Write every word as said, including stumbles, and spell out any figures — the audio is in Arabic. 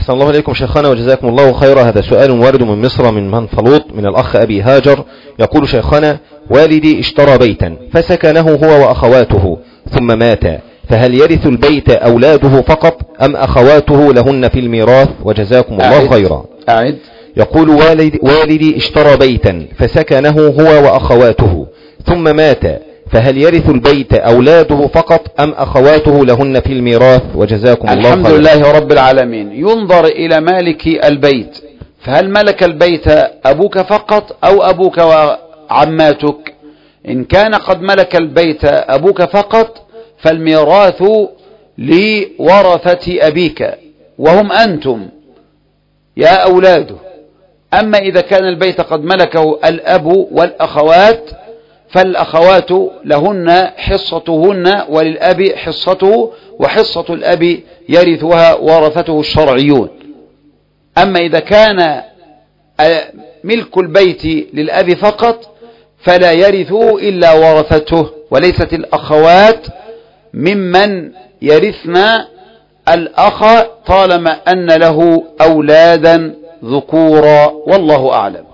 أحسن الله إليكم شيخنا وجزاكم الله خيرا. هذا سؤال وارد من مصر من منفلوط من الأخ أبي هاجر، يقول: شيخنا، والدي اشترى بيتا فسكنه هو وأخواته ثم مات، فهل يرث البيت أولاده فقط أم أخواته لهن في الميراث؟ وجزاكم الله أعد. خيرا. أعد. يقول: والد والدي اشترى بيتا فسكنه هو وأخواته ثم مات، فهل يرث البيت أولاده فقط أم أخواته لهن في الميراث؟ وجزاكم الله خيرا. الحمد لله رب العالمين. ينظر إلى مالك البيت، فهل ملك البيت أبوك فقط أو أبوك وعماتك؟ إن كان قد ملك البيت أبوك فقط فالميراث لورثة أبيك وهم أنتم يا أولاده. أما إذا كان البيت قد ملكه الأب والأخوات فالأخوات لهن حصتهن وللأب حصته، وحصة الأب يرثها ورثته الشرعيون. أما إذا كان ملك البيت للأب فقط فلا يرثه إلا ورثته، وليست الأخوات ممن يرثن الأخ طالما أن له أولادا ذكورا، والله أعلم.